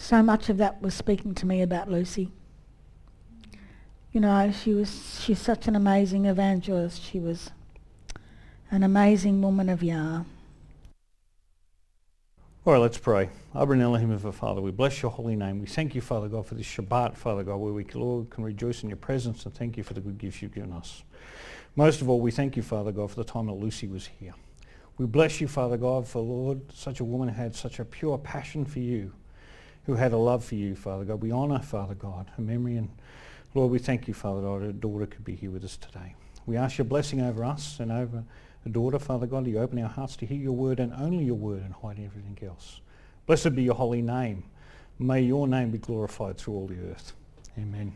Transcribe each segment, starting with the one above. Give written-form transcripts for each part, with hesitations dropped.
so much of that was speaking to me about Lucy. You know, she's such an amazing evangelist. She was an amazing woman of Yah. All right, let's pray. Abba and Elohim of our Father, we bless your holy name. We thank you, Father God, for this Shabbat, Father God, where we, Lord, can rejoice in your presence, and thank you for the good gifts you've given us. Most of all, we thank you, Father God, for the time that Lucy was here. We bless you, Father God, for, Lord, such a woman who had such a pure passion for you, who had a love for you, Father God. We honour, Father God, her memory, and Lord, we thank you, Father God, her daughter could be here with us today. We ask your blessing over us and over the daughter, Father God. You open our hearts to hear your word and only your word, and hide everything else. Blessed be your holy name. May your name be glorified through all the earth. Amen.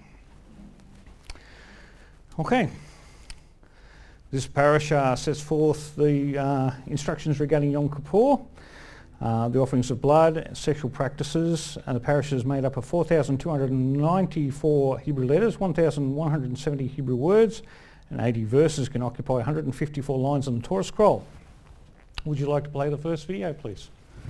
Okay. This parasha sets forth the instructions regarding Yom Kippur, the offerings of blood, sexual practices, and the parasha is made up of 4,294 Hebrew letters, 1,170 Hebrew words, and 80 verses. Can occupy 154 lines on the Torah scroll. Would you like to play the first video, please?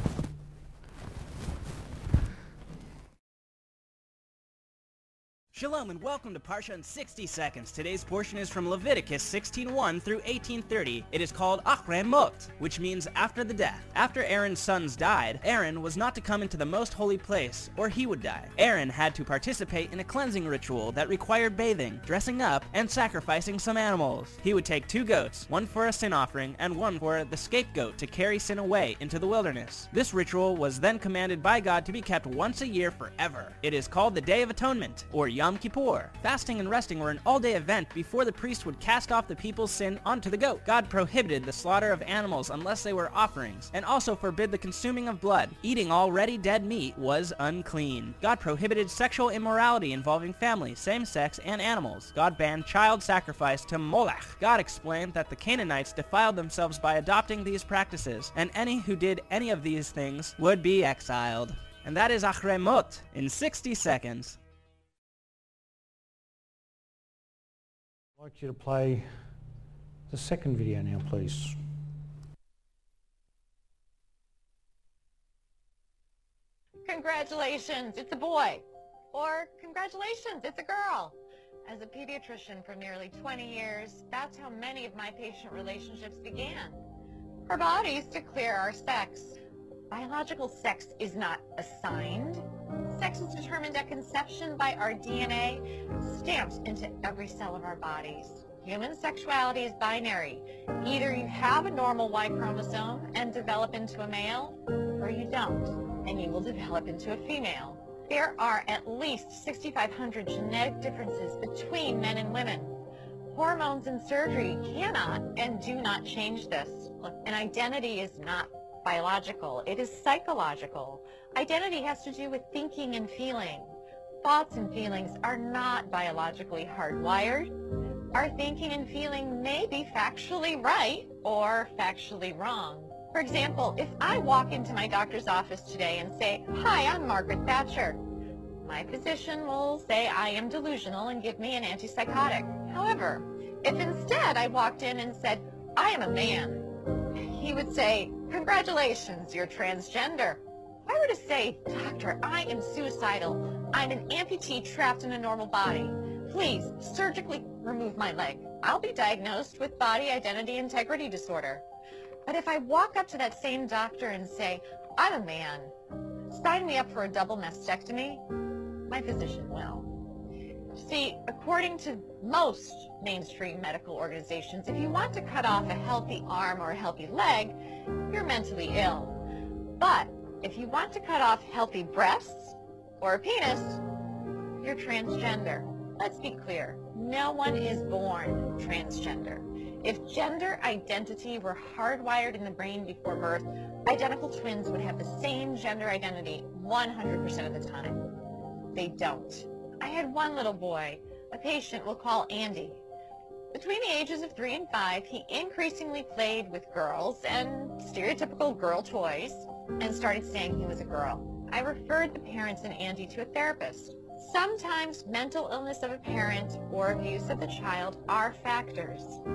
Shalom and welcome to Parsha in 60 Seconds. Today's portion is from Leviticus 16:1 through 18:30. It is called Achrei Mot, which means after the death. After Aaron's sons died, Aaron was not to come into the most holy place, or he would die. Aaron had to participate in a cleansing ritual that required bathing, dressing up, and sacrificing some animals. He would take 2 goats, one for a sin offering and one for the scapegoat to carry sin away into the wilderness. This ritual was then commanded by God to be kept once a year forever. It is called the Day of Atonement, or Yom Kippur. Fasting and resting were an all-day event before the priest would cast off the people's sin onto the goat. God prohibited the slaughter of animals unless they were offerings, and also forbid the consuming of blood. Eating already dead meat was unclean. God prohibited sexual immorality involving family, same-sex, and animals. God banned child sacrifice to Molech. God explained that the Canaanites defiled themselves by adopting these practices, and any who did any of these things would be exiled. And that is Achrei Mot in 60 seconds. I'd like you to play the second video now, please. Congratulations, it's a boy. Or congratulations, it's a girl. As a pediatrician for nearly 20 years, that's how many of my patient relationships began. Our bodies declare our sex. Biological sex is not assigned. Sex is determined at conception by our DNA, stamped into every cell of our bodies. Human sexuality is binary. Either you have a normal Y chromosome and develop into a male, or you don't, and you will develop into a female. There are at least 6,500 genetic differences between men and women. Hormones and surgery cannot and do not change this. An identity is not biological, it is psychological. Identity has to do with thinking and feeling. Thoughts and feelings are not biologically hardwired. Our thinking and feeling may be factually right or factually wrong. For example, if I walk into my doctor's office today and say, "Hi, I'm Margaret Thatcher," my physician will say I am delusional and give me an antipsychotic. However, if instead I walked in and said, "I am a man," he would say, "Congratulations, you're transgender." If I were to say, "Doctor, I am suicidal. I'm an amputee trapped in a normal body. Please, surgically remove my leg," I'll be diagnosed with body identity integrity disorder. But if I walk up to that same doctor and say, "I'm a man, sign me up for a double mastectomy," my physician will. See, according to most mainstream medical organizations, if you want to cut off a healthy arm or a healthy leg, you're mentally ill. But if you want to cut off healthy breasts or a penis, you're transgender. Let's be clear, no one is born transgender. If gender identity were hardwired in the brain before birth, identical twins would have the same gender identity 100% of the time. They don't. I had one little boy, a patient we'll call Andy. Between the ages of 3 and 5, he increasingly played with girls and stereotypical girl toys and started saying he was a girl. I referred the parents and Andy to a therapist. Sometimes mental illness of a parent or abuse of the child are factors.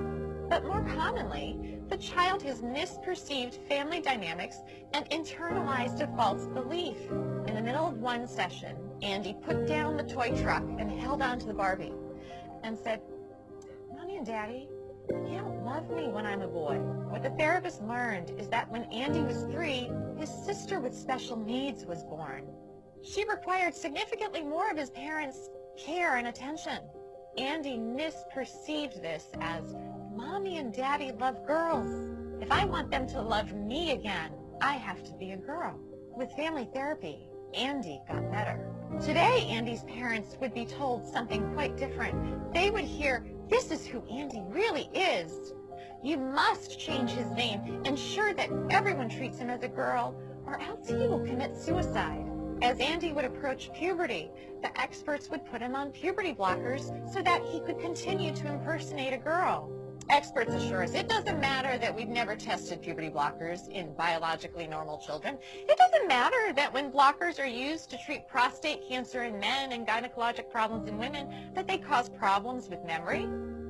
But more commonly, the child has misperceived family dynamics and internalized a false belief. In the middle of one session, Andy put down the toy truck and held on to the Barbie and said, "Mommy and Daddy, you don't love me when I'm a boy." What the therapist learned is that when Andy was 3, his sister with special needs was born. She required significantly more of his parents' care and attention. Andy misperceived this as, "Mommy and Daddy love girls. If I want them to love me again, I have to be a girl." With family therapy, Andy got better. Today, Andy's parents would be told something quite different. They would hear, "This is who Andy really is. You must change his name, ensure that everyone treats him as a girl, or else he will commit suicide." As Andy would approach puberty, the experts would put him on puberty blockers so that he could continue to impersonate a girl. Experts assure us it doesn't matter that we've never tested puberty blockers in biologically normal children. It doesn't matter that when blockers are used to treat prostate cancer in men and gynecologic problems in women, that they cause problems with memory.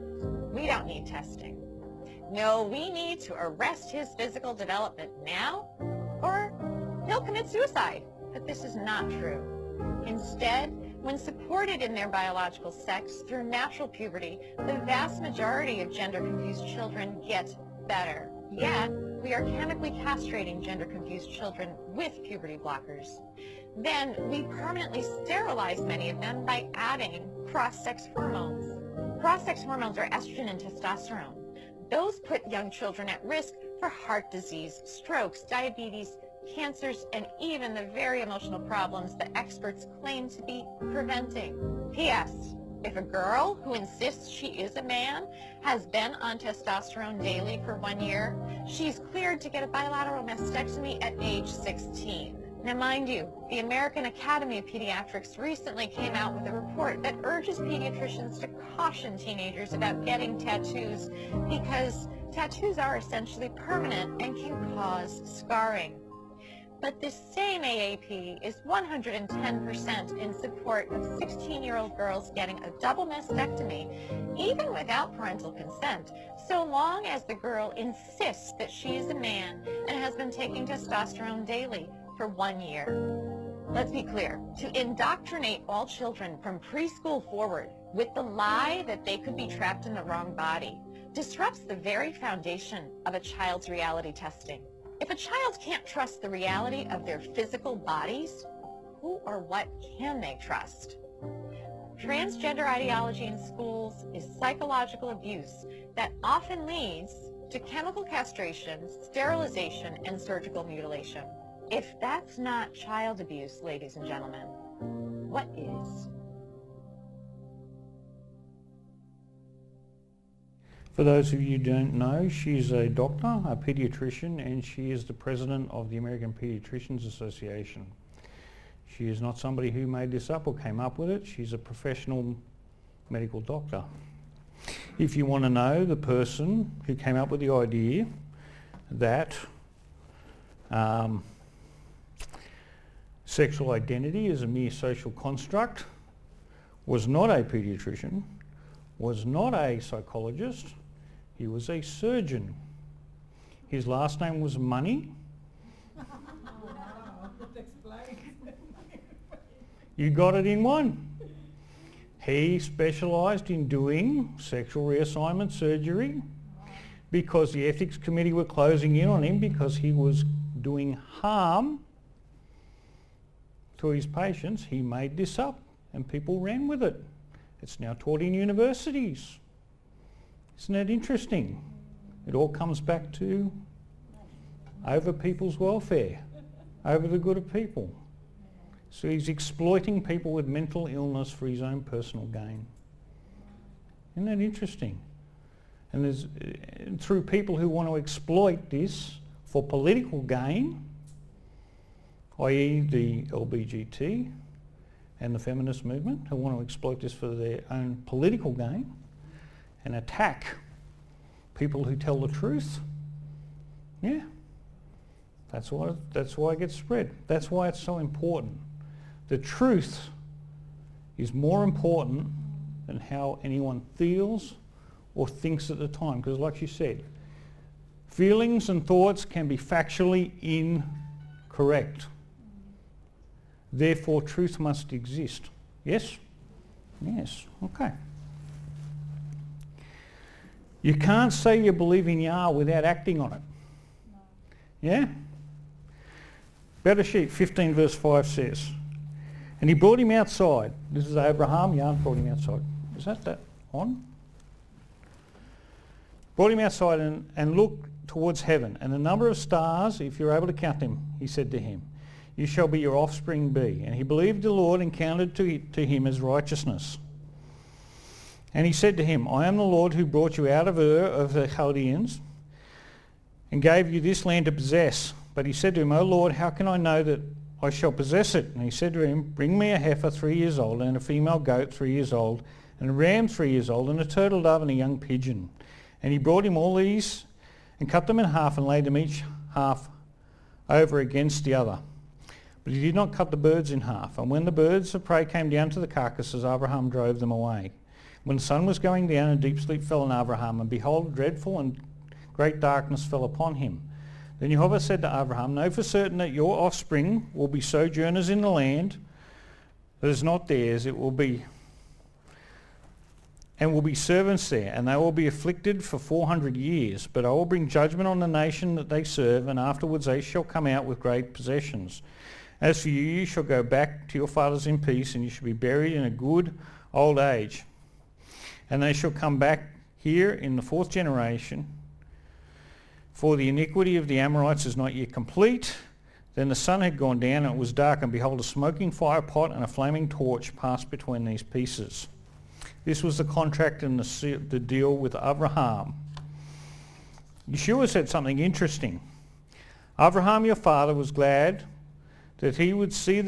We don't need testing. No, we need to arrest his physical development now, or he'll commit suicide. But this is not true. Instead, when supported in their biological sex through natural puberty, the vast majority of gender-confused children get better. Yet, we are chemically castrating gender-confused children with puberty blockers. Then, we permanently sterilize many of them by adding cross-sex hormones. Cross-sex hormones are estrogen and testosterone. Those put young children at risk for heart disease, strokes, diabetes, cancers, and even the very emotional problems that experts claim to be preventing. P.S. If a girl who insists she is a man has been on testosterone daily for 1 year, she's cleared to get a bilateral mastectomy at age 16. Now, mind you, the American Academy of Pediatrics recently came out with a report that urges pediatricians to caution teenagers about getting tattoos because tattoos are essentially permanent and can cause scarring. But this same AAP is 110% in support of 16-year-old girls getting a double mastectomy, even without parental consent, so long as the girl insists that she is a man and has been taking testosterone daily for 1 year. Let's be clear, to indoctrinate all children from preschool forward with the lie that they could be trapped in the wrong body disrupts the very foundation of a child's reality testing. If a child can't trust the reality of their physical bodies, who or what can they trust? Transgender ideology in schools is psychological abuse that often leads to chemical castration, sterilization, and surgical mutilation. If that's not child abuse, ladies and gentlemen, what is? For those of you who don't know, she's a doctor, a paediatrician, and she is the president of the American Pediatricians Association. She is not somebody who made this up or came up with it. She's a professional medical doctor. If you want to know the person who came up with the idea that sexual identity is a mere social construct, was not a paediatrician, was not a psychologist, he was a surgeon. His last name was Money. You got it in one. He specialised in doing sexual reassignment surgery because the ethics committee were closing in on him because he was doing harm to his patients. He made this up and people ran with it. It's now taught in universities. Isn't that interesting? It all comes back to over people's welfare, over the good of people. So he's exploiting people with mental illness for his own personal gain. Isn't that interesting? And there's through people who want to exploit this for political gain, i.e. the LBGT and the feminist movement, who want to exploit this for their own political gain and attack people who tell the truth. Yeah, that's why it gets spread. That's why it's so important. The truth is more important than how anyone feels or thinks at the time. Because like you said, feelings and thoughts can be factually incorrect. Therefore, truth must exist. Yes? Yes. Okay. You can't say you believe in Yah without acting on it. No. Yeah? Bereshit 15 verse 5 says, and he brought him outside. This is Abraham. Yah brought him outside. Is that on? Brought him outside and looked towards heaven, and the number of stars, if you're able to count them, he said to him, you shall be your offspring be. And he believed the Lord and counted to him as righteousness. And he said to him, I am the Lord who brought you out of Ur of the Chaldeans and gave you this land to possess. But he said to him, O Lord, how can I know that I shall possess it? And he said to him, bring me a heifer 3 years old, and a female goat 3 years old, and a ram 3 years old, and a turtle dove and a young pigeon. And he brought him all these and cut them in half and laid them each half over against the other. But he did not cut the birds in half. And when the birds of prey came down to the carcasses, Abraham drove them away. When the sun was going down, a deep sleep fell on Abraham, and behold, dreadful and great darkness fell upon him. Then Jehovah said to Abraham, know for certain that your offspring will be sojourners in the land that is not theirs. It will be servants there, and they will be afflicted for 400 years. But I will bring judgment on the nation that they serve, and afterwards they shall come out with great possessions. As for you, you shall go back to your fathers in peace, and you shall be buried in a good old age. And they shall come back here in the 4th generation, for the iniquity of the Amorites is not yet complete. Then the sun had gone down, and it was dark, and behold, a smoking fire pot and a flaming torch passed between these pieces. This was the contract and the deal with Abraham. Yeshua said something interesting. Abraham, your father, was glad that he would see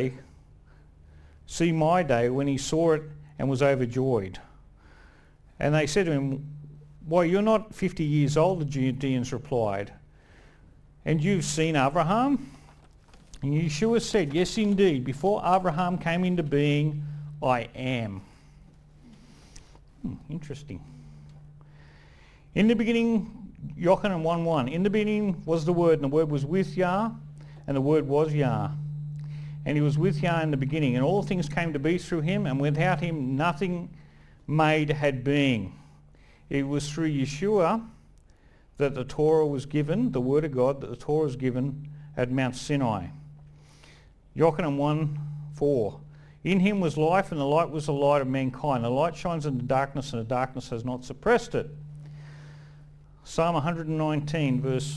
my day when he saw it and was overjoyed. And they said to him, why, you're not 50 years old, the Judeans replied, and you've seen Abraham? And Yeshua said, yes, indeed, before Abraham came into being, I am. Interesting. In the beginning, Yochanan 1:1, in the beginning was the Word, and the Word was with Yah, and the Word was Yah. And he was with Yah in the beginning, and all things came to be through him, and without him nothing made had being. It was through Yeshua that the Torah was given, the Word of God, that the Torah was given at Mount Sinai. Yochanan 1:4. In him was life, and the light was the light of mankind. The light shines in the darkness, and the darkness has not suppressed it. Psalm 119, verse...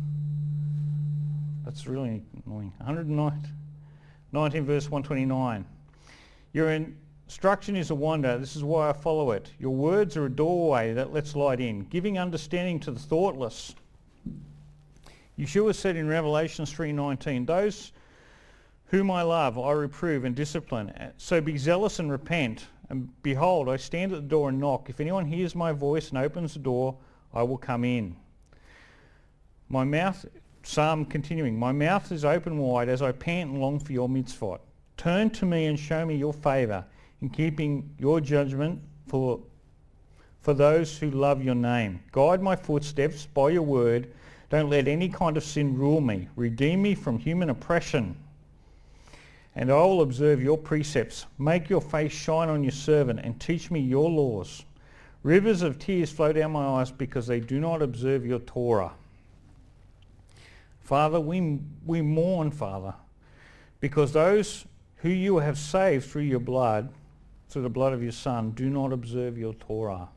That's really annoying. 119, verse 129. Your instruction is a wonder. This is why I follow it. Your words are a doorway that lets light in, giving understanding to the thoughtless. Yeshua said in Revelation 3:19, those whom I love, I reprove and discipline. So be zealous and repent. And behold, I stand at the door and knock. If anyone hears my voice and opens the door, I will come in. My mouth, Psalm continuing, my mouth is open wide as I pant and long for your mitzvot. Turn to me and show me your favour in keeping your judgment for those who love your name. Guide my footsteps by your word. Don't let any kind of sin rule me. Redeem me from human oppression. And I will observe your precepts. Make your face shine on your servant and teach me your laws. Rivers of tears flow down my eyes because they do not observe your Torah. Father, we mourn, Father, because those who you have saved through your blood, through the blood of your Son, do not observe your Torah.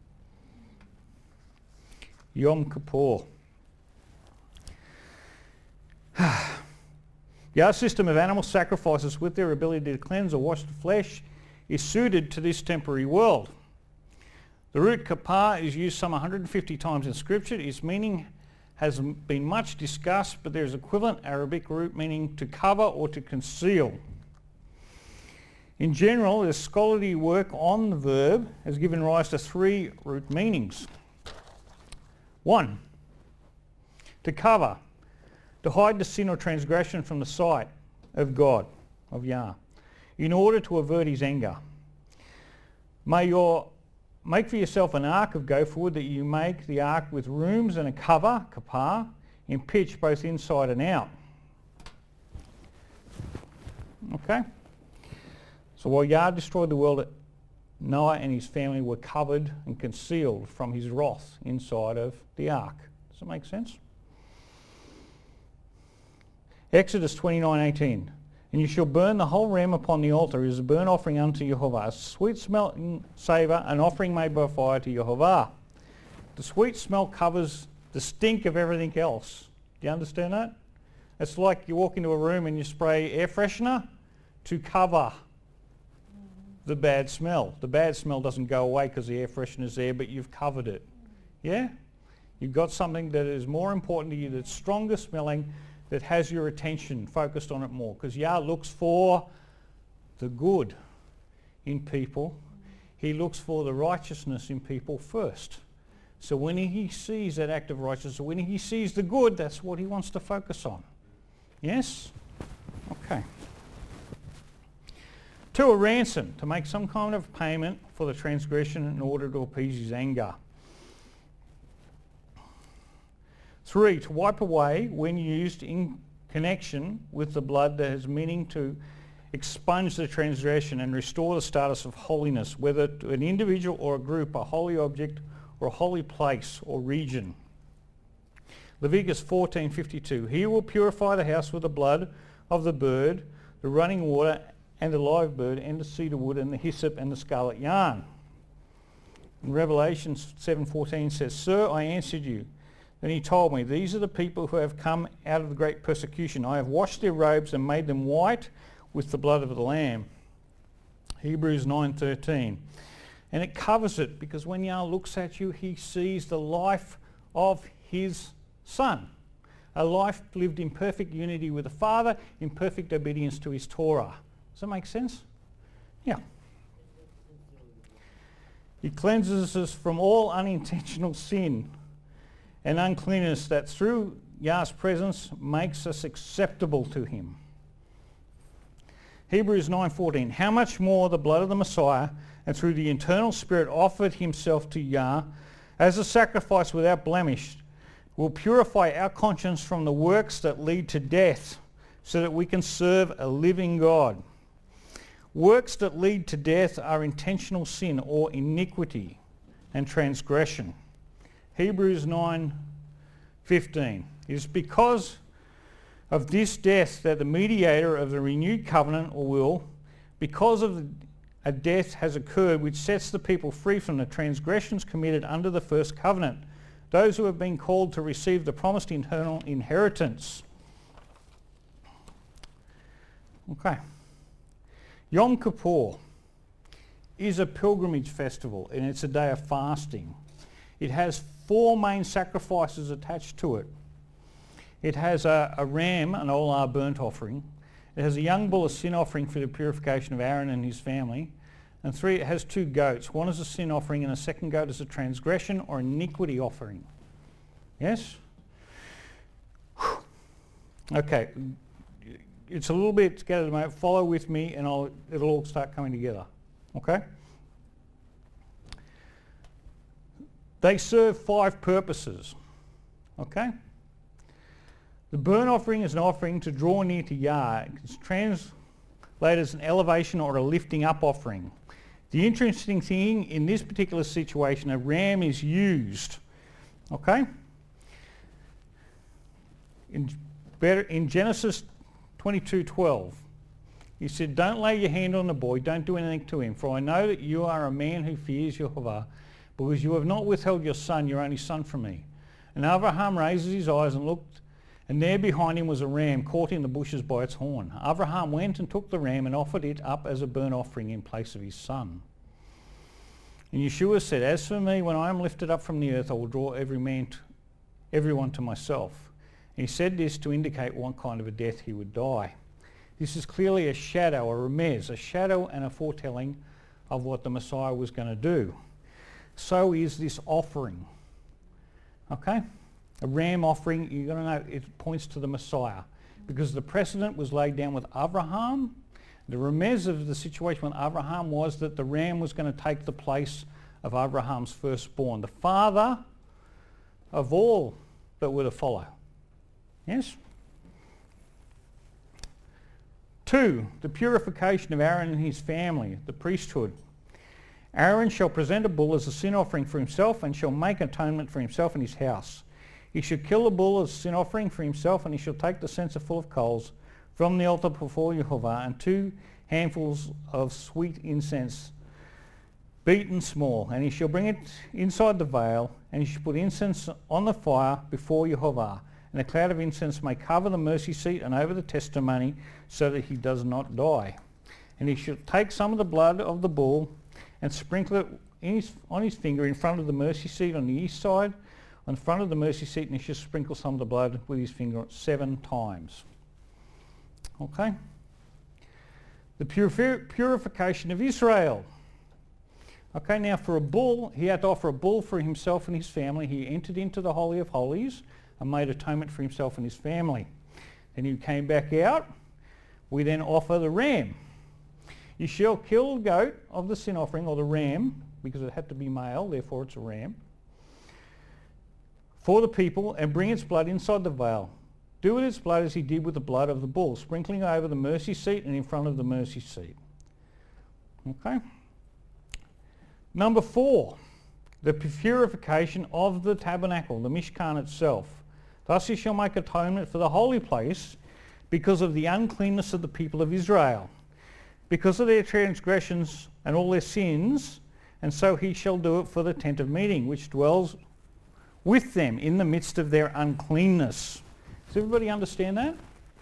Yom Kippur. Yah's system of animal sacrifices with their ability to cleanse or wash the flesh is suited to this temporary world. The root kapar is used some 150 times in Scripture. Its meaning has been much discussed, but there is equivalent Arabic root meaning to cover or to conceal. In general, the scholarly work on the verb has given rise to 3 root meanings. 1, to cover, to hide the sin or transgression from the sight of God, of Yah, in order to avert his anger. May your make for yourself an ark of gopher wood, that you make the ark with rooms and a cover, kapar, in pitch both inside and out. Okay? So while Yah destroyed the world, Noah and his family were covered and concealed from his wrath inside of the ark. Does that make sense? Exodus 29:18. And you shall burn the whole ram upon the altar as a burnt offering unto Jehovah, a sweet smelling savour, an offering made by fire to Jehovah. The sweet smell covers the stink of everything else. Do you understand that? It's like you walk into a room and you spray air freshener to cover the bad smell. The bad smell doesn't go away because the air freshener's there, but you've covered it. Yeah? You've got something that is more important to you, that's stronger smelling, that has your attention focused on it more. Because Yah looks for the good in people. He looks for the righteousness in people first. So when he sees that act of righteousness, when he sees the good, that's what he wants to focus on. Yes? Okay. 2, a ransom, to make some kind of payment for the transgression in order to appease his anger. 3, to wipe away when used in connection with the blood that has meaning to expunge the transgression and restore the status of holiness, whether to an individual or a group, a holy object or a holy place or region. Leviticus 14:52, he will purify the house with the blood of the bird, the running water, and the live bird, and the cedar wood, and the hyssop, and the scarlet yarn. And Revelation 7:14 says, Sir, I answered you. Then he told me, these are the people who have come out of the great persecution. I have washed their robes and made them white with the blood of the Lamb. Hebrews 9:13. And it covers it, because when Yah looks at you, he sees the life of his Son. A life lived in perfect unity with the Father, in perfect obedience to his Torah. Does that make sense? Yeah. He cleanses us from all unintentional sin and uncleanness that through Yah's presence makes us acceptable to him. Hebrews 9:14, how much more the blood of the Messiah, and through the eternal Spirit offered himself to Yah as a sacrifice without blemish, will purify our conscience from the works that lead to death, so that we can serve a living God. Works that lead to death are intentional sin or iniquity and transgression. Hebrews 9:15. It is because of this death that the mediator of the renewed covenant will, because of a death has occurred which sets the people free from the transgressions committed under the first covenant, those who have been called to receive the promised eternal inheritance. Okay. Yom Kippur is a pilgrimage festival, and it's a day of fasting. It has 4 main sacrifices attached to it. It has a ram, an olah burnt offering. It has a young bull, a sin offering for the purification of Aaron and his family. And 3, it has 2 goats. One is a sin offering, and a second goat is a transgression or iniquity offering. Yes? Okay. It's a little bit scattered at the moment. Follow with me and it'll all start coming together. Okay? They serve 5 purposes. Okay? The burnt offering is an offering to draw near to Yah. It's translated as an elevation or a lifting up offering. The interesting thing in this particular situation, a ram is used. Okay? In Genesis 22:12, he said, don't lay your hand on the boy, don't do anything to him, for I know that you are a man who fears Jehovah, because you have not withheld your son, your only son, from me. And Abraham raises his eyes and looked, and there behind him was a ram caught in the bushes by its horn. Abraham went and took the ram and offered it up as a burnt offering in place of his son. And Yeshua said, as for me, when I am lifted up from the earth, I will draw everyone to myself. And he said this to indicate what kind of a death he would die. This is clearly a shadow, a remez, a shadow and a foretelling of what the Messiah was going to do. So is this offering. Okay? A ram offering, you've got to know, it points to the Messiah. Because the precedent was laid down with Abraham. The remez of the situation with Abraham was that the ram was going to take the place of Abraham's firstborn, the father of all that were to follow. Yes? 2, the purification of Aaron and his family, the priesthood. Aaron shall present a bull as a sin offering for himself and shall make atonement for himself and his house. He shall kill the bull as a sin offering for himself, and he shall take the censer full of coals from the altar before Jehovah and 2 handfuls of sweet incense beaten small, and he shall bring it inside the veil, and he shall put incense on the fire before Jehovah, and a cloud of incense may cover the mercy seat and over the testimony, so that he does not die. And he shall take some of the blood of the bull and sprinkle it on his finger in front of the mercy seat on the east side, on front of the mercy seat, and he shall sprinkle some of the blood with his finger 7 times. Okay? The purification of Israel. Okay, now for a bull, he had to offer a bull for himself and his family. He entered into the Holy of Holies and made atonement for himself and his family. Then he came back out. We then offer the ram. You shall kill the goat of the sin offering, or the ram, because it had to be male, therefore it's a ram, for the people, and bring its blood inside the veil. Do with its blood as he did with the blood of the bull, sprinkling over the mercy seat and in front of the mercy seat. Okay? Number 4, the purification of the tabernacle, the Mishkan itself. Thus he shall make atonement for the holy place because of the uncleanness of the people of Israel, because of their transgressions and all their sins, and so he shall do it for the tent of meeting, which dwells with them in the midst of their uncleanness. Does everybody understand that?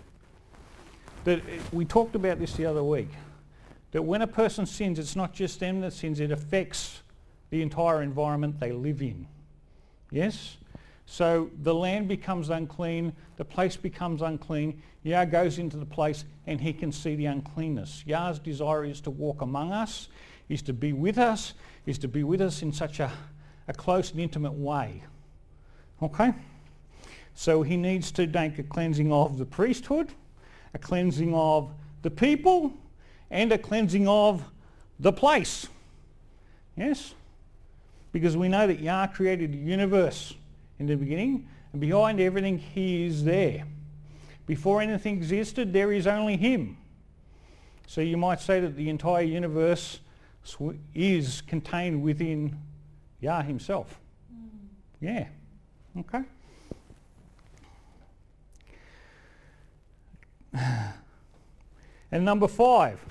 That we talked about this the other week. That when a person sins, it's not just them that sins, it affects the entire environment they live in. Yes? So the land becomes unclean, the place becomes unclean, Yah goes into the place and he can see the uncleanness. Yah's desire is to walk among us, is to be with us, in such a close and intimate way. Okay? So he needs to make a cleansing of the priesthood, a cleansing of the people, and a cleansing of the place. Yes? Because we know that Yah created the universe in the beginning, and behind everything he is there. Before anything existed, there is only him. So you might say that the entire universe is contained within Yah himself. Yeah. Okay. And number 5.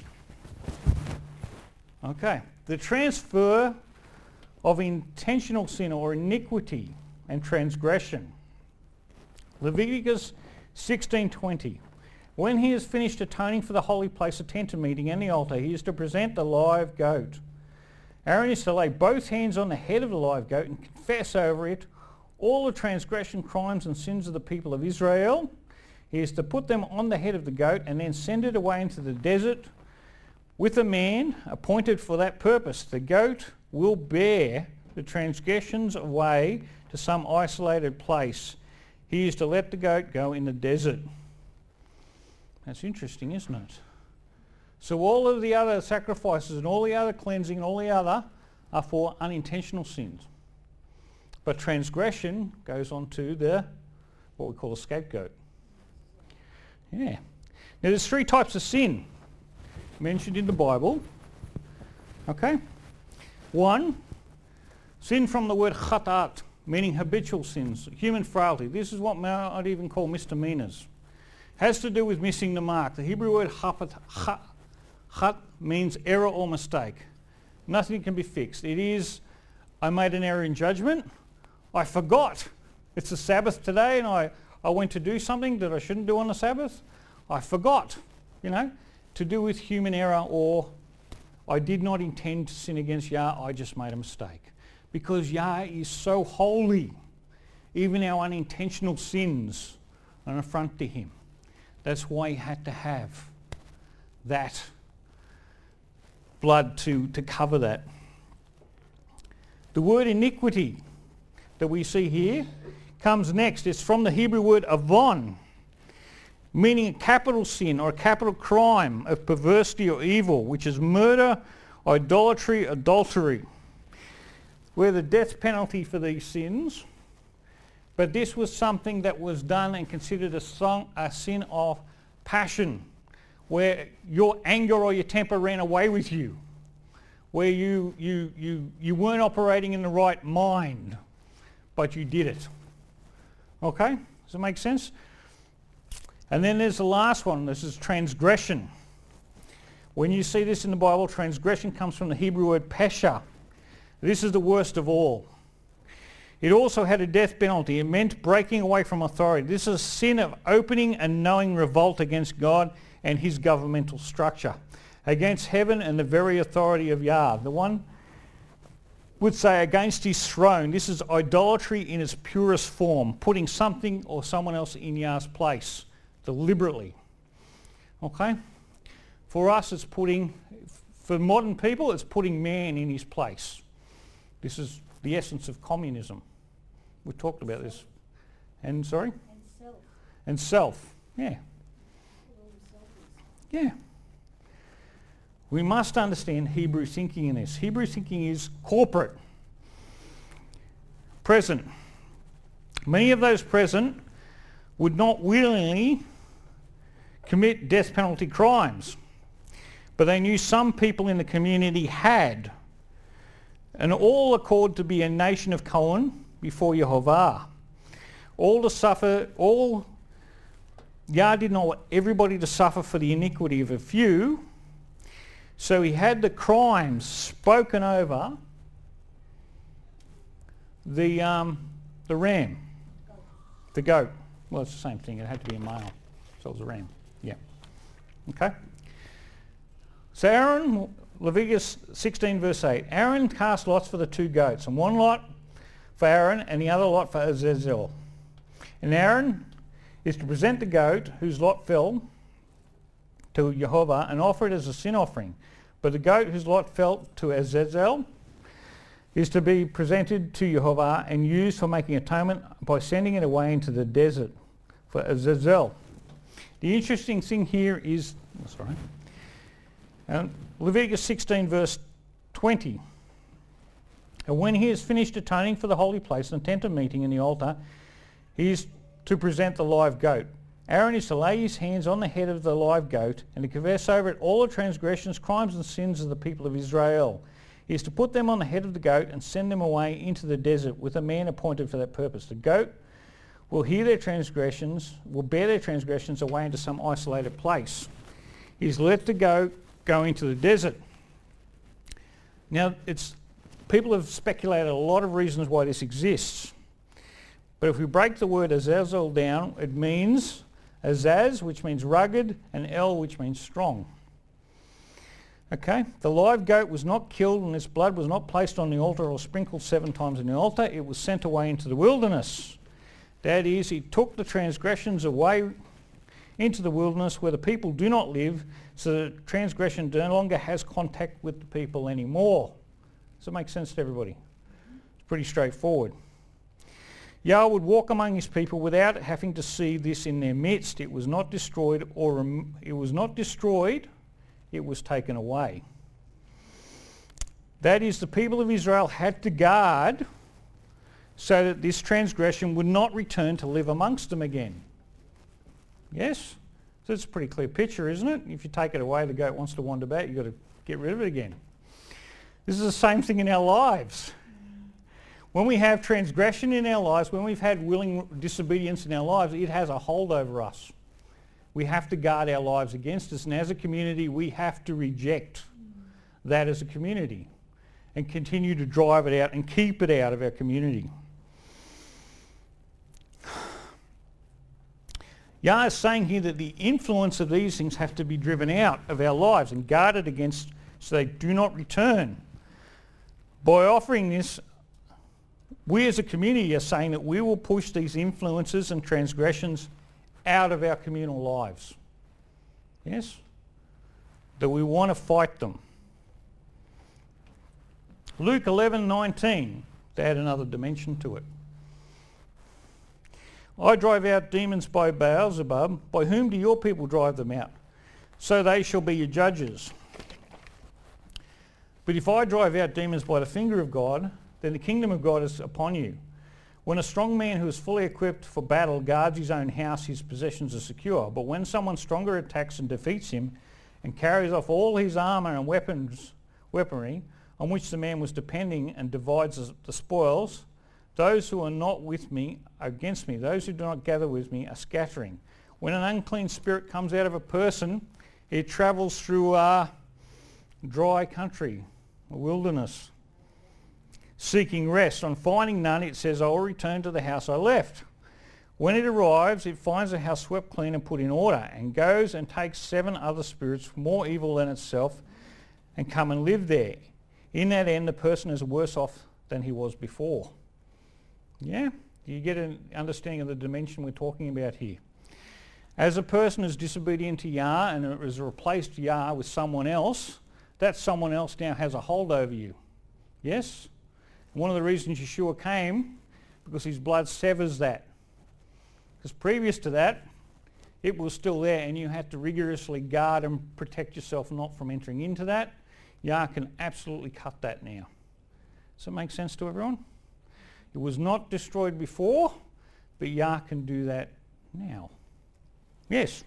Okay. The transfer of intentional sin or iniquity and transgression. Leviticus 16:20. When he has finished atoning for the holy place, the tent of meeting and the altar, he is to present the live goat. Aaron is to lay both hands on the head of the live goat and confess over it all the transgression, crimes and sins of the people of Israel. He is to put them on the head of the goat and then send it away into the desert with a man appointed for that purpose. The goat will bear the transgressions away to some isolated place. He is to let the goat go in the desert. That's interesting, isn't it? So all of the other sacrifices and all the other cleansing and all the other are for unintentional sins. But transgression goes on to the, what we call a scapegoat. Yeah. Now there's 3 types of sin mentioned in the Bible. Okay? 1, sin from the word khatat, meaning habitual sins, human frailty. This is what I'd even call misdemeanors. Has to do with missing the mark. The Hebrew word khat means error or mistake. Nothing can be fixed. It is, I made an error in judgment. I forgot. It's the Sabbath today and I went to do something that I shouldn't do on the Sabbath. I forgot, to do with human error, or I did not intend to sin against Yah, I just made a mistake. Because Yah is so holy, even our unintentional sins are an affront to him. That's why he had to have that blood to cover that. The word iniquity that we see here comes next. It's from the Hebrew word avon, meaning a capital sin or a capital crime of perversity or evil, which is murder, idolatry, adultery. were the death penalty for these sins, but this was something that was done and considered a sin of passion, where your anger or your temper ran away with you, where you weren't operating in the right mind, but you did it. Okay? Does it make sense? And then there's the last one. This is transgression. When you see this in the Bible, transgression comes from the Hebrew word pesha. This is the worst of all. It also had a death penalty. It meant breaking away from authority. This is a sin of opening and knowing revolt against God and his governmental structure, against heaven and the very authority of Yah. The one would say against his throne. This is idolatry in its purest form, putting something or someone else in Yah's place deliberately. Okay? For us, it's putting, for modern people, it's putting man in his place. This is the essence of communism. We talked about this. And sorry? And self. And self. Yeah. Yeah. We must understand Hebrew thinking in this. Hebrew thinking is corporate. Present. Many of those present would not willingly commit death penalty crimes, but they knew some people in the community had, and all are called to be a nation of Cohen before Yehovah. Yah did not want everybody to suffer for the iniquity of a few, so he had the crimes spoken over the ram, the goat. Well, it's the same thing. It had to be a male, so it was a ram. Yeah. Okay. So Aaron, Leviticus 16 verse 8. Aaron cast lots for the two goats, and one lot for Aaron and the other lot for Azazel. And Aaron is to present the goat whose lot fell to Jehovah and offer it as a sin offering. But the goat whose lot fell to Azazel is to be presented to Jehovah and used for making atonement by sending it away into the desert for Azazel. The interesting thing here is, Leviticus 16 verse 20. And when he has finished atoning for the holy place and the tent of meeting and the altar, he is to present the live goat. Aaron is to lay his hands on the head of the live goat and to confess over it all the transgressions, crimes and sins of the people of Israel. He is to put them on the head of the goat and send them away into the desert with a man appointed for that purpose. The goat will bear their transgressions away into some isolated place. He is let the goat go into the desert. Now, people have speculated a lot of reasons why this exists. But if we break the word Azazel down, it means Azaz, which means rugged, and El, which means strong. Okay? The live goat was not killed and its blood was not placed on the altar or sprinkled 7 times in the altar. It was sent away into the wilderness. That is, he took the transgressions away into the wilderness where the people do not live, so that transgression no longer has contact with the people anymore. Does that make sense to everybody? It's pretty straightforward. Yah would walk among his people without having to see this in their midst. It was not destroyed, it was taken away. That is, the people of Israel had to guard so that this transgression would not return to live amongst them again. Yes? So it's a pretty clear picture, isn't it? If you take it away, the goat wants to wander back, you've got to get rid of it again. This is the same thing in our lives. When we have transgression in our lives, when we've had willing disobedience in our lives, it has a hold over us. We have to guard our lives against us, and as a community, we have to reject that as a community and continue to drive it out and keep it out of our community. Yah is saying here that the influence of these things have to be driven out of our lives and guarded against so they do not return. By offering this, we as a community are saying that we will push these influences and transgressions out of our communal lives. Yes? That we want to fight them. Luke 11:19, to add another dimension to it. I drive out demons by Beelzebub. By whom do your people drive them out? So they shall be your judges. But if I drive out demons by the finger of God, then the kingdom of God is upon you. When a strong man who is fully equipped for battle guards his own house, his possessions are secure. But when someone stronger attacks and defeats him and carries off all his armour and weaponry on which the man was depending and divides the spoils, those who are not with me are against me. Those who do not gather with me are scattering. When an unclean spirit comes out of a person, it travels through a dry country, a wilderness, seeking rest. On finding none, it says, I will return to the house I left. When it arrives, it finds the house swept clean and put in order, and goes and takes 7 other spirits more evil than itself and come and live there. In that end, the person is worse off than he was before. Yeah? Do you get an understanding of the dimension we're talking about here? As a person is disobedient to Yah and has replaced Yah with someone else, that someone else now has a hold over you. Yes? One of the reasons Yeshua came, because his blood severs that. Because previous to that, it was still there and you had to rigorously guard and protect yourself not from entering into that. Yah can absolutely cut that now. Does that make sense to everyone? It was not destroyed before, but Yah can do that now. Yes?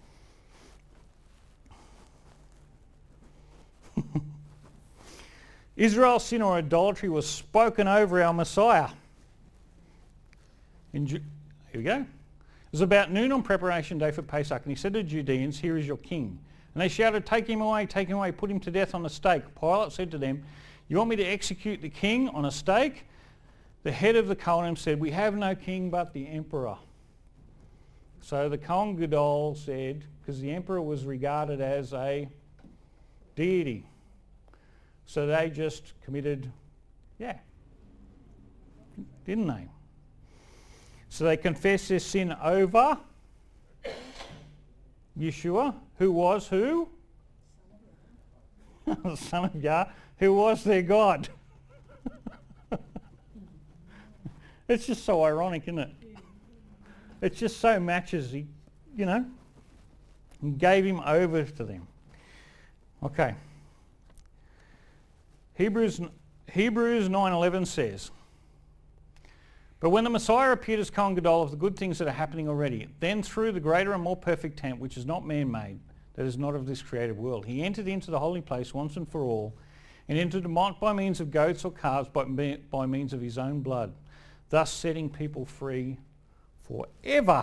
Israel's sin or idolatry was spoken over our Messiah. Here we go. It was about noon on preparation day for Pesach, and he said to the Judeans, here is your king. And they shouted, take him away, put him to death on a stake. Pilate said to them, you want me to execute the king on a stake? The head of the Kohanim said, we have no king but the emperor. So the Kohen Gadol said, because the emperor was regarded as a deity, so they just committed, didn't they? So they confessed their sin over Yeshua, who was who? The Son of Yah, who was their God. It's just so ironic, isn't it? It just so matches, he gave him over to them. Okay. Hebrews 9:11 says, but when the Messiah appeared as Kohen Gadol of the good things that are happening already, then through the greater and more perfect tent, which is not man-made, that is not of this created world, he entered into the holy place once and for all, and entered not by means of goats or calves, but by means of his own blood, thus setting people free forever.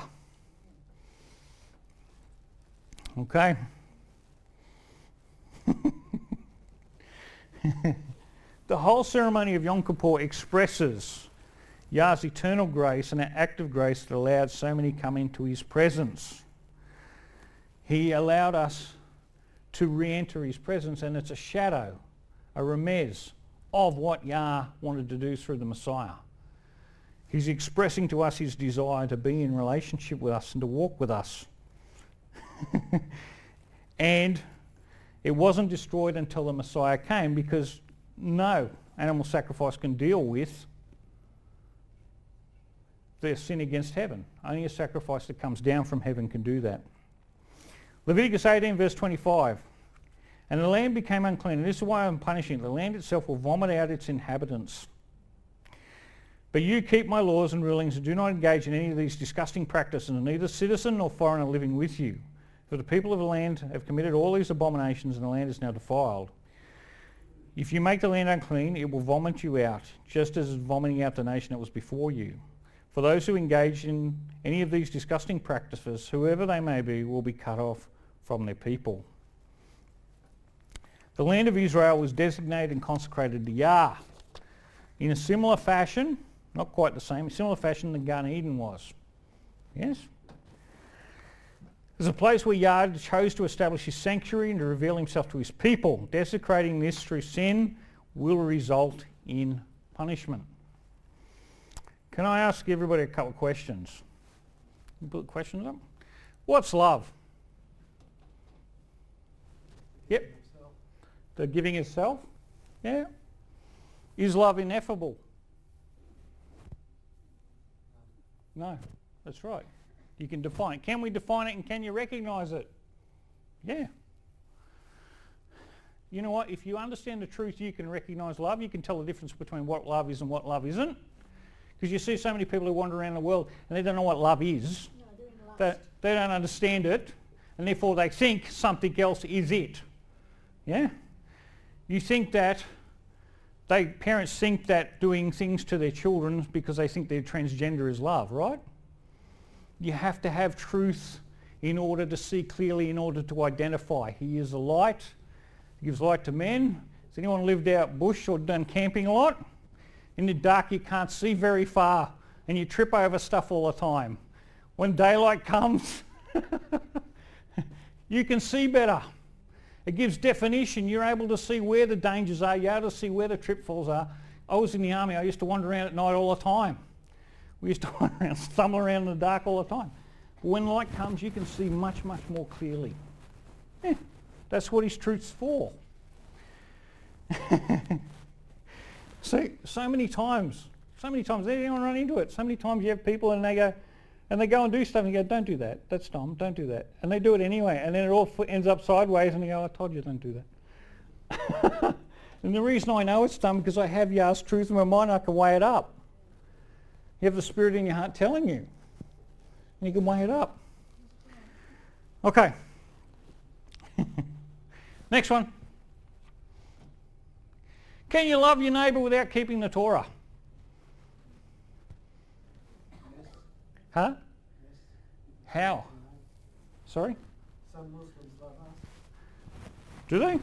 Okay? The whole ceremony of Yom Kippur expresses Yah's eternal grace and an act of grace that allowed so many come into his presence. He allowed us to re-enter his presence, and it's a shadow, a remez of what Yah wanted to do through the Messiah. He's expressing to us his desire to be in relationship with us and to walk with us. And it wasn't destroyed until the Messiah came, because no animal sacrifice can deal with their sin against heaven. Only a sacrifice that comes down from heaven can do that. Leviticus 18 verse 25. And the land became unclean, and this is why I'm punishing it. The land itself will vomit out its inhabitants. But you keep my laws and rulings and do not engage in any of these disgusting practices, and neither citizen nor foreigner living with you. For the people of the land have committed all these abominations, and the land is now defiled. If you make the land unclean, it will vomit you out, just as it's vomiting out the nation that was before you. For those who engage in any of these disgusting practices, whoever they may be, will be cut off from their people. The land of Israel was designated and consecrated to Yah in a similar fashion, not quite the same, similar fashion than Gan Eden was. Yes? There's a place where Yah chose to establish his sanctuary and to reveal himself to his people. Desecrating this through sin will result in punishment. Can I ask everybody a couple of questions? You put questions up? What's love? Yep. The giving itself? Yeah. Is love ineffable? No, that's right. You can define it. Can we define it, and can you recognise it? Yeah. you know what? If you understand the truth, you can recognise love. You can tell the difference between what love is and what love isn't. Because you see so many people who wander around the world and they don't know what love is. They don't understand it, and therefore they think something else is it. Yeah? You think that, parents think that doing things to their children because they think they're transgender is love, right? You have to have truth in order to see clearly, in order to identify. He is a light. He gives light to men. Has anyone lived out bush or done camping a lot? In the dark you can't see very far and you trip over stuff all the time. When daylight comes, you can see better. It gives definition. You're able to see where the dangers are. You're able to see where the tripfalls are. I was in the army. I used to wander around at night all the time. We used to wander around, stumble around in the dark all the time. But when light comes, you can see much, much more clearly. Yeah, that's what his truth's for. See, so many times, anyone run into it? So many times you have people and they go and do stuff and you go, don't do that, that's dumb, don't do that. And they do it anyway, and then it all ends up sideways and you go, I told you don't do that. And the reason I know it's dumb because I have Yah's truth in my mind, I can weigh it up. You have the Spirit in your heart telling you, and you can weigh it up. Okay. Next one. Can you love your neighbour without keeping the Torah? Huh? How? Sorry? Some Muslims love us. Do they?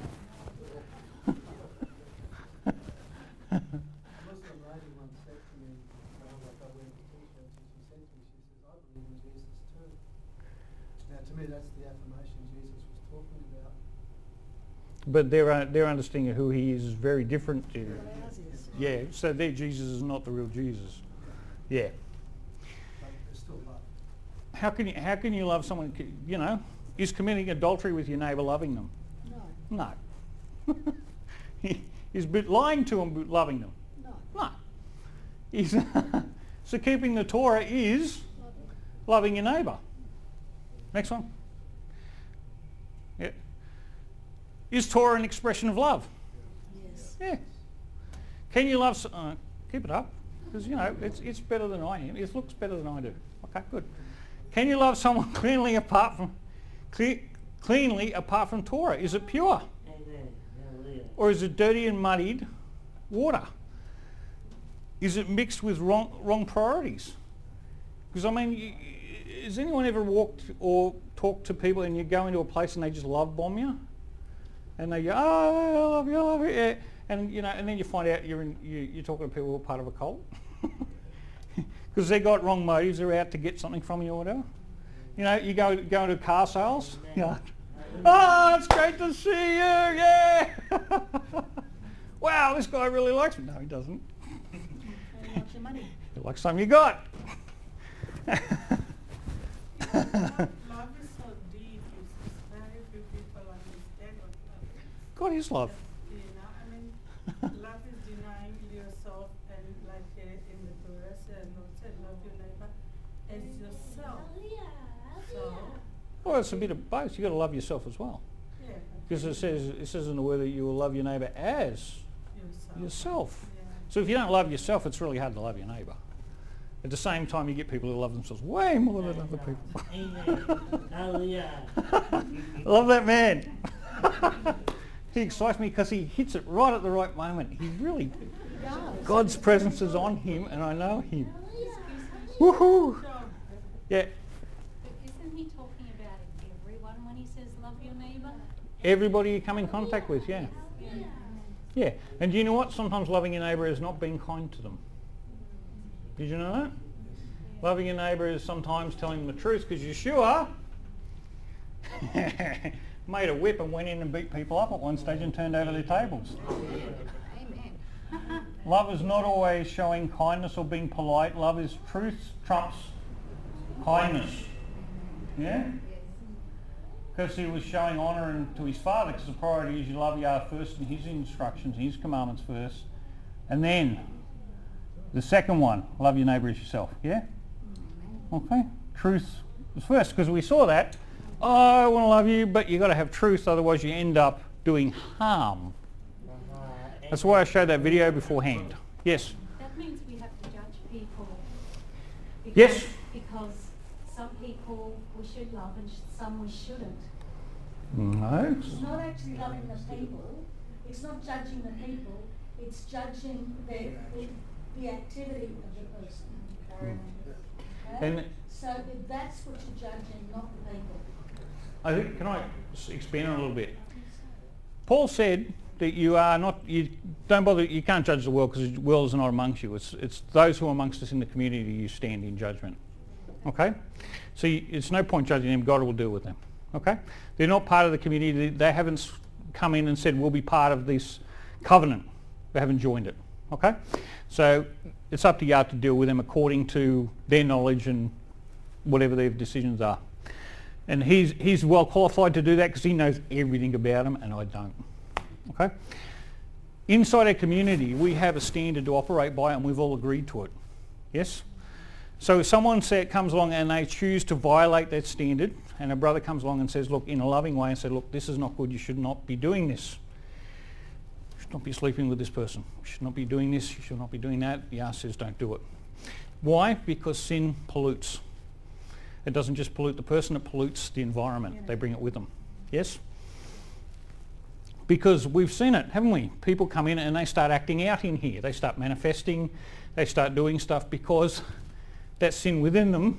A Muslim lady once said to me, like I wear the t-shirts, and she said to me, she says, I believe in Jesus too. Now to me that's the affirmation Jesus was talking about. But their understanding of who he is very different. Yeah, so their Jesus is not the real Jesus. Yeah. How can you love someone, you know, is committing adultery with your neighbour loving them? No. Is lying to them loving them? No. So keeping the Torah is loving your neighbour. Next one. Yeah. Is Torah an expression of love? Yes. Yeah. Can you love... keep it up, because, you know, it's better than I am. It looks better than I do. Okay, good. Can you love someone cleanly apart from Torah? Is it pure? Or is it dirty and muddied water? Is it mixed with wrong priorities? Because, I mean, has anyone ever walked or talked to people and you go into a place and they just love bomb you? And they go, oh, I love you, yeah. And, you know, and then you find out you're talking to people who are part of a cult. Because they got wrong motives, they're out to get something from you or whatever. You know, you go to car sales, you know, oh, it's great to see you, yeah. Wow, this guy really likes me. No, he doesn't. He wants your money. He likes something you got. Love is so deep, it's very few people understand what love is. God is love. You know, I mean, love is denying yourself, and like in the Torah says, not say love your neighbor as yourself. So, Well, it's a bit of both. You've got to love yourself as well. yeah. Because it says in the word that you will love your neighbour as yourself. Yeah. So if you don't love yourself, it's really hard to love your neighbour. At the same time, you get people who love themselves way more than other people. Amen. Hallelujah. I love that man. He excites me because he hits it right at the right moment. He really, God's presence is on him and I know him. Woohoo! Yeah, But isn't he talking about everyone when he says love your neighbour? everybody you come in contact with, yeah. Yeah, and do you know what? Sometimes loving your neighbour is not being kind to them. Did you know that? Loving your neighbour is sometimes telling them the truth, because Yeshua made a whip and went in and beat people up at one stage and turned over their tables. Amen. Love is not always showing kindness or being polite. Love is truth trumps kindness. Yeah? Because he was showing honour to his Father, because the priority is you love Yah first and his instructions, his commandments first. And then the second one, love your neighbour as yourself. Yeah? Okay? Truth was first, because we saw that. Oh, I want to love you, but you've got to have truth, otherwise you end up doing harm. That's why I showed that video beforehand. Yes? That means we have to judge people. Yes. Because some people we should love and some we shouldn't. No. It's not actually loving the people. It's not judging the people. It's judging the activity of the person. Okay? And So that's what you're judging, not the people. I think, can I expand on it a little bit? Paul said that you don't bother, you can't judge the world because the world is not amongst you. It's those who are amongst us in the community you stand in judgment. Okay? So it's no point judging them, God will deal with them. Okay? They're not part of the community. They haven't come in and said we'll be part of this covenant. They haven't joined it. Okay? So it's up to you to deal with them according to their knowledge and whatever their decisions are. And he's well qualified to do that because he knows everything about them and I don't. Okay? Inside our community we have a standard to operate by and we've all agreed to it. Yes? So if someone comes along and they choose to violate that standard and a brother comes along and says, look, in a loving way and says, look, this is not good, you should not be doing this. You should not be sleeping with this person. You should not be doing this, you should not be doing that. The answer says don't do it. Why? Because sin pollutes. It doesn't just pollute the person, it pollutes the environment. They bring it with them. Yes? Because we've seen it, haven't we? People come in and they start acting out in here. They start manifesting, they start doing stuff because that sin within them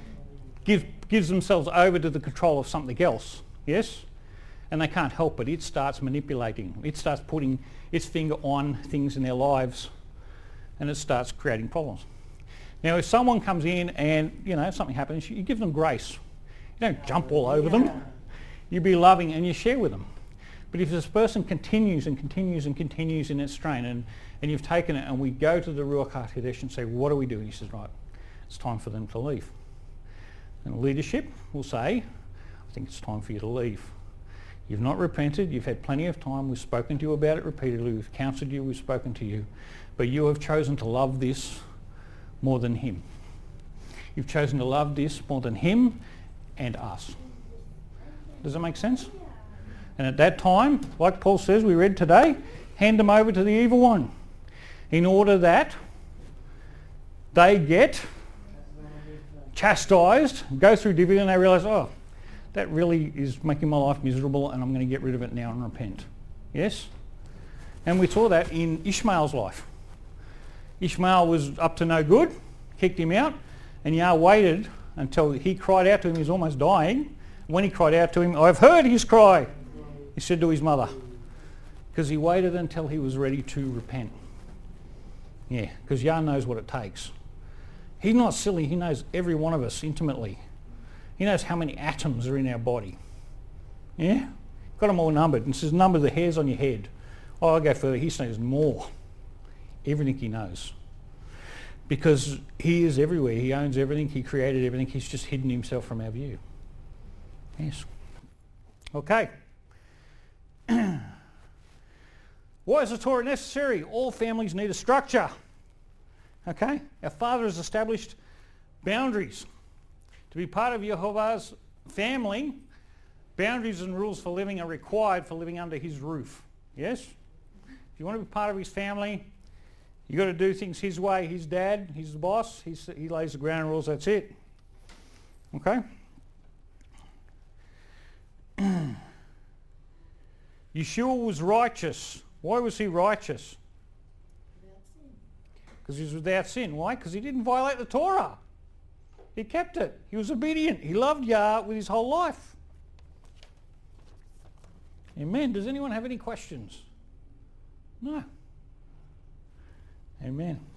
gives themselves over to the control of something else. Yes? And they can't help it. It starts manipulating. It starts putting its finger on things in their lives and it starts creating problems. Now if someone comes in and something happens, you give them grace. You don't jump all over them. You be loving and you share with them. But if this person continues and continues and continues in its strain and you've taken it and we go to the Ruach HaKodesh and say, what do we do? And he says, right, it's time for them to leave. And leadership will say, I think it's time for you to leave. You've not repented, you've had plenty of time, we've spoken to you about it repeatedly, we've counselled you, we've spoken to you, but you have chosen to love this more than him. You've chosen to love this more than him and us. Does that make sense? And at that time, like Paul says, we read today, hand them over to the evil one in order that they get chastised, go through difficulty and they realise, oh, that really is making my life miserable and I'm going to get rid of it now and repent. Yes? And we saw that in Ishmael's life. Ishmael was up to no good, kicked him out, and Yah waited until he cried out to him. He was almost dying. When he cried out to him, I've heard his cry, he said to his mother, because he waited until he was ready to repent. Yeah, because Yah knows what it takes. He's not silly. He knows every one of us intimately. He knows how many atoms are in our body. Yeah? Got them all numbered. And says, number the hairs on your head. Oh, I'll go further. He knows more. Everything he knows. Because he is everywhere. He owns everything. He created everything. He's just hidden himself from our view. Yes. Okay. Why is the Torah necessary? All families need a structure. Okay? Our Father has established boundaries. To be part of Jehovah's family, boundaries and rules for living are required for living under his roof. Yes? If you want to be part of his family, you've got to do things his way. His dad, he's the boss. He lays the ground rules, that's it. Okay? Yeshua was righteous. Why was he righteous? Because he was without sin. Why? Because he didn't violate the Torah. He kept it. He was obedient. He loved Yah with his whole life. Amen. Does anyone have any questions? No. Amen.